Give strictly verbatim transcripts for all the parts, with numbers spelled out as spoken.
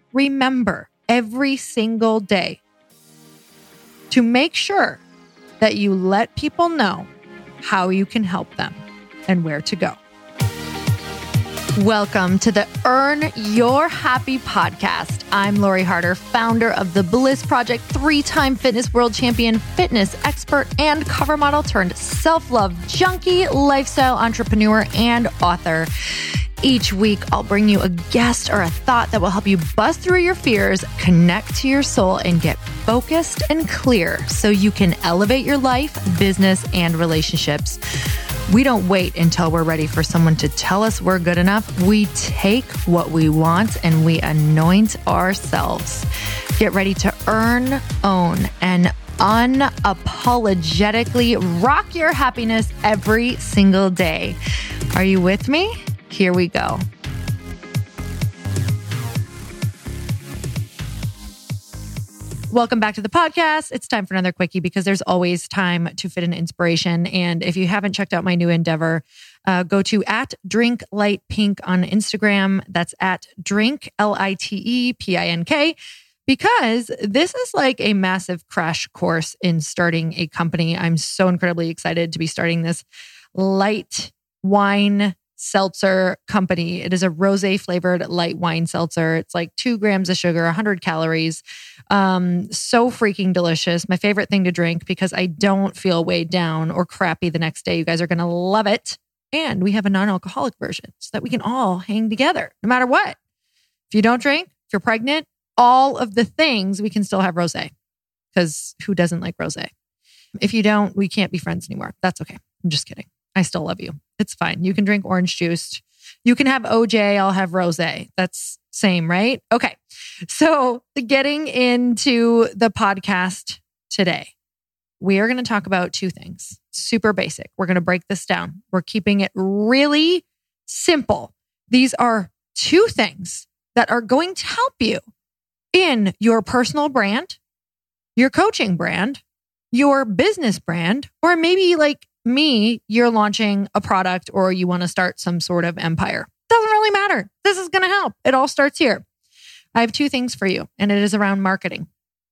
remember every single day to make sure that you let people know how you can help them and where to go. Welcome to the Earn Your Happy podcast. I'm Lori Harder, founder of The Bliss Project, three-time fitness world champion, fitness expert, and cover model turned self-love junkie, lifestyle entrepreneur, and author. Each week, I'll bring you a guest or a thought that will help you bust through your fears, connect to your soul, and get focused and clear so you can elevate your life, business, and relationships. We don't wait until we're ready for someone to tell us we're good enough. We take what we want and we anoint ourselves. Get ready to earn, own, and unapologetically rock your happiness every single day. Are you with me? Here we go. Welcome back to the podcast. It's time for another quickie because there's always time to fit in inspiration. And if you haven't checked out my new endeavor, uh, go to at Drink Light Pink on Instagram. That's at Drink, L I T E P I N K, because this is like a massive crash course in starting a company. I'm so incredibly excited to be starting this light wine seltzer company. It is a rosé flavored light wine seltzer. It's like two grams of sugar, one hundred calories. Um, so freaking delicious. My favorite thing to drink because I don't feel weighed down or crappy the next day. You guys are going to love it. And we have a non-alcoholic version so that we can all hang together no matter what. If you don't drink, if you're pregnant, all of the things, we can still have rosé because who doesn't like rosé? If you don't, we can't be friends anymore. That's okay. I'm just kidding. I still love you. It's fine. You can drink orange juice. You can have O J. I'll have rosé. That's same, right? Okay. So getting into the podcast today, we are going to talk about two things. Super basic. We're going to break this down. We're keeping it really simple. These are two things that are going to help you in your personal brand, your coaching brand, your business brand, or maybe like me, you're launching a product or you want to start some sort of empire. Doesn't really matter. This is going to help. It all starts here. I have two things for you, and it is around marketing.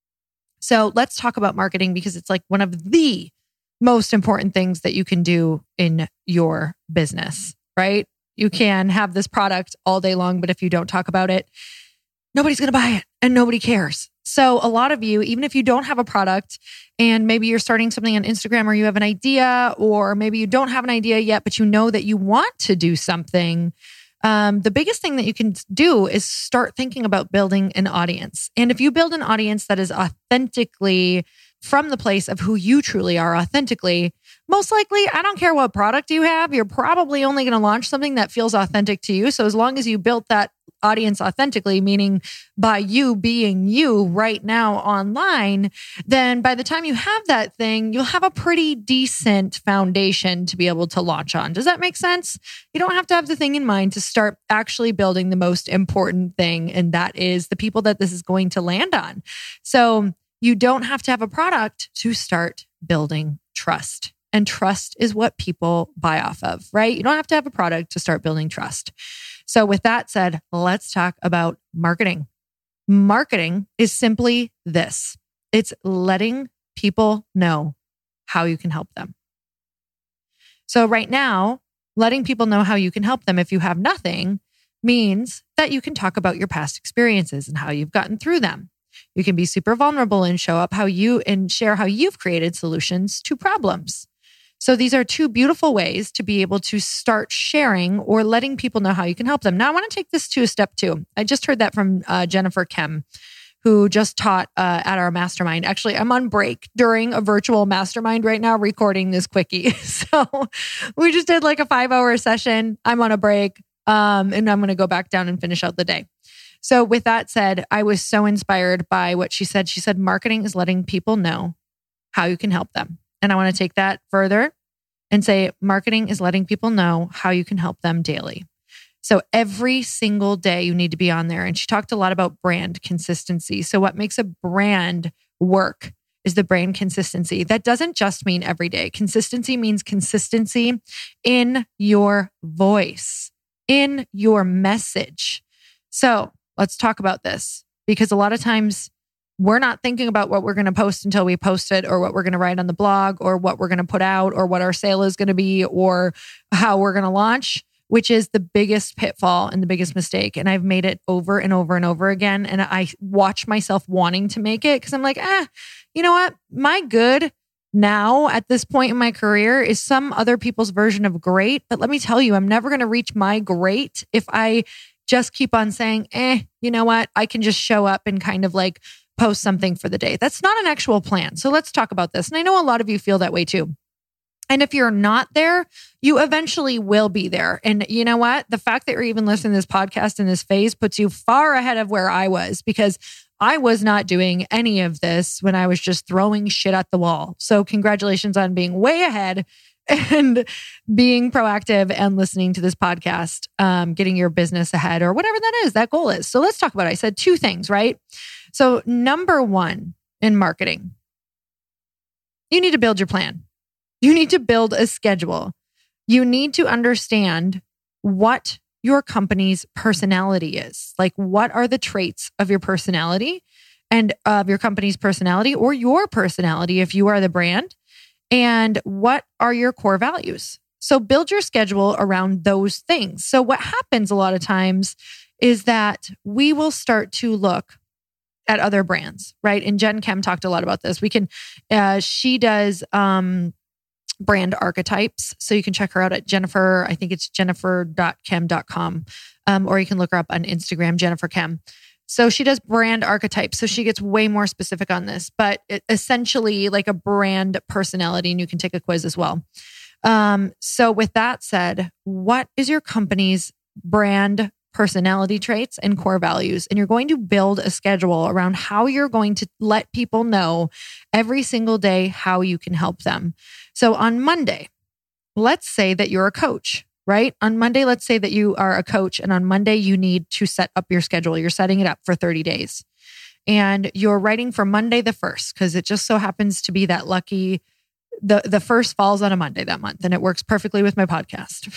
So let's talk about marketing because it's like one of the most important things that you can do in your business, right? You can have this product all day long, but if you don't talk about it, nobody's going to buy it and nobody cares. So a lot of you, even if you don't have a product and maybe you're starting something on Instagram or you have an idea, or maybe you don't have an idea yet, but you know that you want to do something, um, the biggest thing that you can do is start thinking about building an audience. And if you build an audience that is authentically from the place of who you truly are authentically, most likely, I don't care what product you have, you're probably only going to launch something that feels authentic to you. So as long as you built that audience authentically, meaning by you being you right now online, then by the time you have that thing, you'll have a pretty decent foundation to be able to launch on. Does that make sense? You don't have to have the thing in mind to start actually building the most important thing, and that is the people that this is going to land on. So you don't have to have a product to start building trust. And trust is what people buy off of, right? You don't have to have a product to start building trust. So with that said, let's talk about marketing. Marketing is simply this. It's letting people know how you can help them. So right now, letting people know how you can help them if you have nothing means that you can talk about your past experiences and how you've gotten through them. You can be super vulnerable and show up how you and share how you've created solutions to problems. So these are two beautiful ways to be able to start sharing or letting people know how you can help them. Now, I want to take this to a step two. I just heard that from uh, Jennifer Kem, who just taught uh, at our mastermind. Actually, I'm on break during a virtual mastermind right now, recording this quickie. So we just did like a five hour session. I'm on a break um, and I'm going to go back down and finish out the day. So with that said, I was so inspired by what she said. She said, marketing is letting people know how you can help them. And I want to take that further and say, marketing is letting people know how you can help them daily. So every single day you need to be on there. And she talked a lot about brand consistency. So what makes a brand work is the brand consistency. That doesn't just mean every day. Consistency means consistency in your voice, in your message. So let's talk about this. because a lot of times we're not thinking about what we're going to post until we post it, or what we're going to write on the blog, or what we're going to put out, or what our sale is going to be, or how we're going to launch, which is the biggest pitfall and the biggest mistake. And I've made it over and over and over again. And I watch myself wanting to make it because I'm like, ah, you know what? My good now at this point in my career is some other people's version of great. But let me tell you, I'm never going to reach my great if I just keep on saying, eh, you know what? I can just show up and kind of like post something for the day. That's not an actual plan. So let's talk about this. And I know a lot of you feel that way too. And if you're not there, you eventually will be there. And you know what? The fact that you're even listening to this podcast in this phase puts you far ahead of where I was, because I was not doing any of this when I was just throwing shit at the wall. So congratulations on being way ahead and being proactive and listening to this podcast, um, getting your business ahead or whatever that is, that goal is. So let's talk about it. I said two things, right? So number one in marketing, you need to build your plan. You need to build a schedule. You need to understand what your company's personality is. Like, what are the traits of your personality and of your company's personality, or your personality if you are the brand? And what are your core values? So build your schedule around those things. So what happens a lot of times is that we will start to look at other brands, right? And Jen Kem talked a lot about this. We can, uh, she does um, brand archetypes. So you can check her out at Jennifer, I think it's jennifer dot kem dot com. Um, or you can look her up on Instagram, Jennifer Kem. So she does brand archetypes. So she gets way more specific on this, but it, essentially like a brand personality, and you can take a quiz as well. Um, so with that said, what is your company's brand personality traits and core values? And you're going to build a schedule around how you're going to let people know every single day how you can help them. So on Monday, let's say that you're a coach, right? On Monday, let's say that you are a coach, and on Monday, you need to set up your schedule. You're setting it up for thirty days. And you're writing for Monday the first, because it just so happens to be that lucky, the, the first falls on a Monday that month, and it works perfectly with my podcast.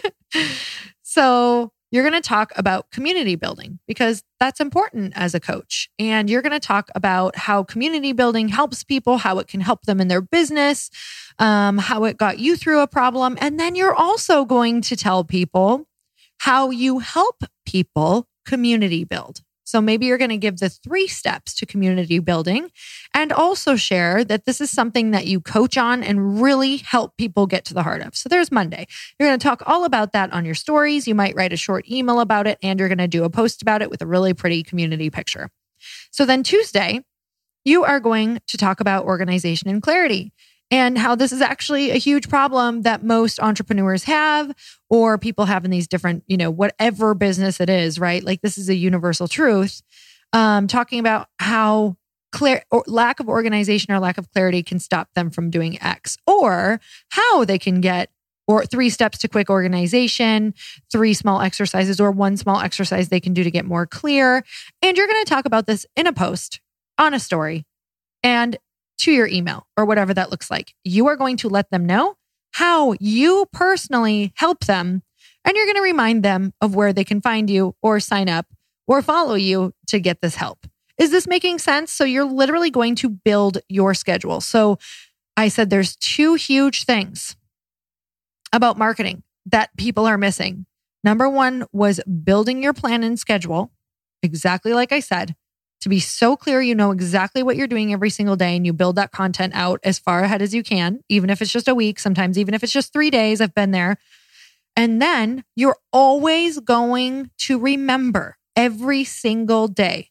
So you're going to talk about community building, because that's important as a coach. And you're going to talk about how community building helps people, how it can help them in their business, um, how it got you through a problem. And then you're also going to tell people how you help people community build. So maybe you're going to give the three steps to community building, and also share that this is something that you coach on and really help people get to the heart of. So there's Monday. You're going to talk all about that on your stories. You might write a short email about it, and you're going to do a post about it with a really pretty community picture. So then Tuesday, you are going to talk about organization and clarity, and how this is actually a huge problem that most entrepreneurs have, or people have in these different, you know, whatever business it is, right? Like, this is a universal truth. Um, talking about how clear or lack of organization or lack of clarity can stop them from doing X, or how they can get or three steps to quick organization, three small exercises, or one small exercise they can do to get more clear. And you're going to talk about this in a post, on a story, and to your email, or whatever that looks like. You are going to let them know how you personally help them, and you're going to remind them of where they can find you, or sign up, or follow you to get this help. Is this making sense? So you're literally going to build your schedule. So I said there's two huge things about marketing that people are missing. Number one was building your plan and schedule, exactly like I said, to be so clear you know exactly what you're doing every single day, and you build that content out as far ahead as you can, even if it's just a week, sometimes even if it's just three days. I've been there. And then you're always going to remember every single day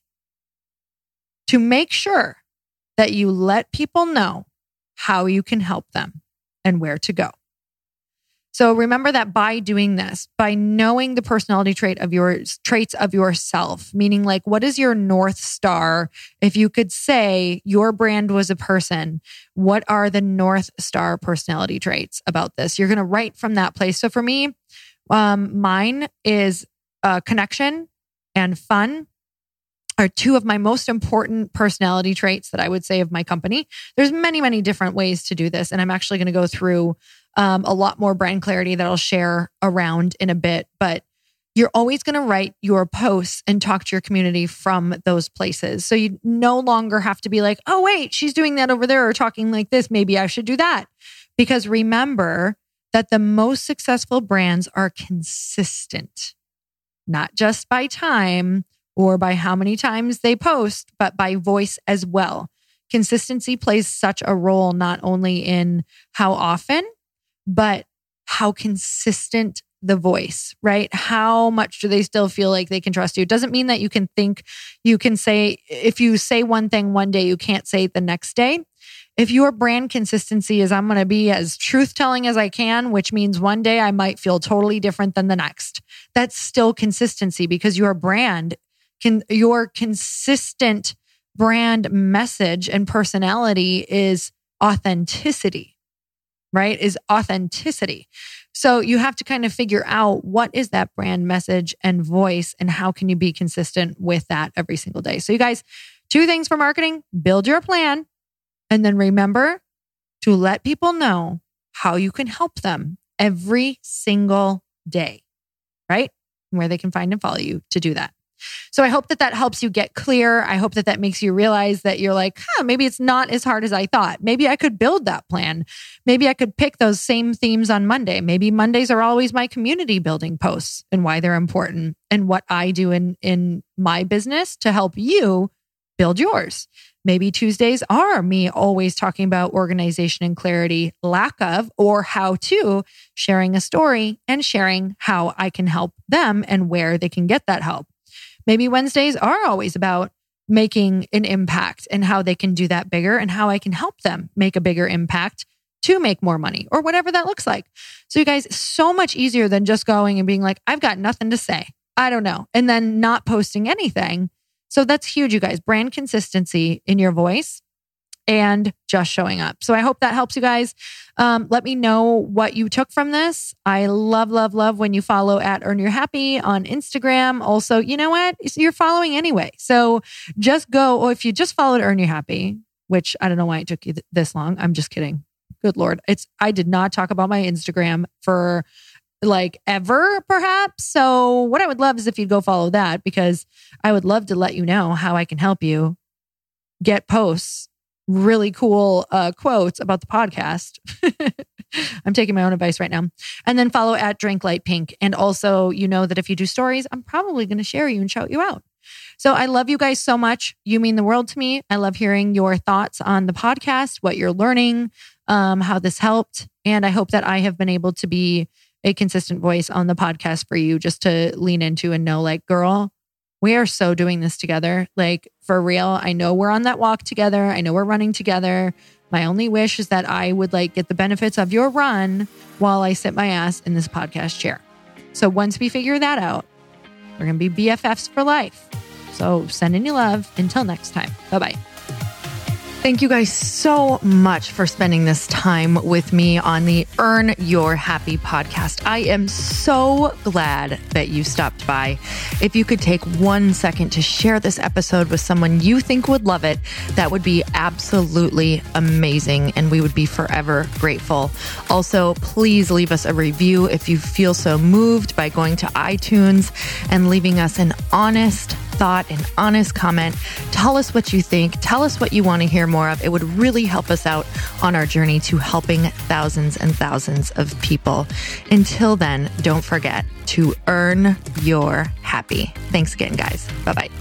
to make sure that you let people know how you can help them and where to go. So remember that by doing this, by knowing the personality trait of yours, traits of yourself, meaning like, what is your North Star? If you could say your brand was a person, what are the North Star personality traits about this? You're going to write from that place. So for me, um, mine is uh, connection and fun are two of my most important personality traits that I would say of my company. There's many, many different ways to do this. And I'm actually going to go through um, a lot more brand clarity that I'll share around in a bit. But you're always going to write your posts and talk to your community from those places. So you no longer have to be like, oh, wait, she's doing that over there or talking like this. Maybe I should do that. Because remember that the most successful brands are consistent, not just by time or by how many times they post, but by voice as well. Consistency plays such a role, not only in how often, but how consistent the voice, right? How much do they still feel like they can trust you? It doesn't mean that you can think, you can say, if you say one thing one day, you can't say it the next day. If your brand consistency is, I'm going to be as truth-telling as I can, which means one day I might feel totally different than the next. That's still consistency because your brand can, your consistent brand message and personality is authenticity, right? Is authenticity. So you have to kind of figure out what is that brand message and voice and how can you be consistent with that every single day. So you guys, two things for marketing: build your plan. And then remember to let people know how you can help them every single day, right? Where they can find and follow you to do that. So I hope that that helps you get clear. I hope that that makes you realize that you're like, huh, maybe it's not as hard as I thought. Maybe I could build that plan. Maybe I could pick those same themes on Monday. Maybe Mondays are always my community building posts and why they're important and what I do in, in my business to help you build yours. Maybe Tuesdays are me always talking about organization and clarity, lack of, or how to, sharing a story and sharing how I can help them and where they can get that help. Maybe Wednesdays are always about making an impact and how they can do that bigger and how I can help them make a bigger impact to make more money or whatever that looks like. So you guys, so much easier than just going and being like, I've got nothing to say. I don't know. And then not posting anything. So that's huge, you guys. Brand consistency in your voice and just showing up. So I hope that helps you guys. Um, let me know what you took from this. I love, love, love when you follow at Earn Your Happy on Instagram. Also, you know what? You're following anyway. So just go, or if you just followed Earn Your Happy, which I don't know why it took you th- this long. I'm just kidding. Good Lord. It's, I did not talk about my Instagram for like ever, perhaps. So what I would love is if you'd go follow that, because I would love to let you know how I can help you get posts, really cool uh, quotes about the podcast. I'm taking my own advice right now. And then follow at Drink Light Pink. And also, you know that if you do stories, I'm probably going to share you and shout you out. So I love you guys so much. You mean the world to me. I love hearing your thoughts on the podcast, what you're learning, um, how this helped. And I hope that I have been able to be a consistent voice on the podcast for you, just to lean into and know, like, girl, we are so doing this together. Like, for real. I know we're on that walk together. I know we're running together. My only wish is that I would like get the benefits of your run while I sit my ass in this podcast chair. So once we figure that out, we're going to be B F Fs for life. So send any love. Until next time. Bye-bye. Thank you guys so much for spending this time with me on the Earn Your Happy podcast. I am so glad that you stopped by. If you could take one second to share this episode with someone you think would love it, that would be absolutely amazing, and we would be forever grateful. Also, please leave us a review if you feel so moved by going to iTunes and leaving us an honest thought, an honest comment. Tell us what you think. Tell us what you want to hear more of. It would really help us out on our journey to helping thousands and thousands of people. Until then, don't forget to earn your happy. Thanks again, guys. Bye-bye.